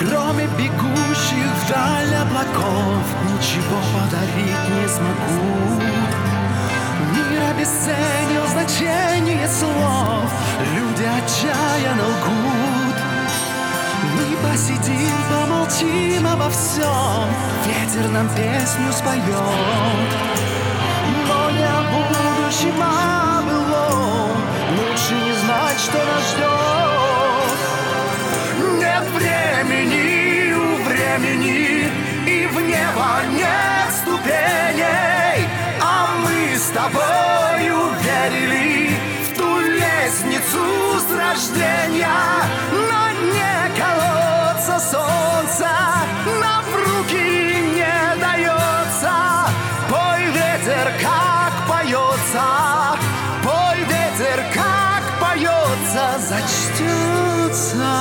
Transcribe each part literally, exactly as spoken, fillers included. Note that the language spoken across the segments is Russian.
Кроме бегущих вдаль облаков ничего подарить не смогу. Мир обесценил значение слов, люди отчаянно лгут. Мы посидим, помолчим обо всем, ветер нам песню споет. Но не о будущем, а о былом, лучше не знать, что нас ждет. Нет времени у времени, и в небо нет ступеней, а мы с тобою верили в ту лестницу с рождения. На дне колодца солнца нам в руки не дается. Пой, ветер, как поется, пой, ветер, как поется, зачтется.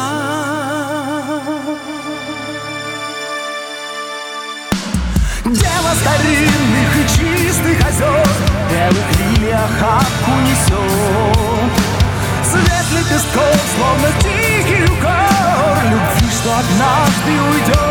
Дело старинных и чистых озер, белых лилий охапку несет. Цвет лепестков, словно тихий укор любви, что однажды уйдет.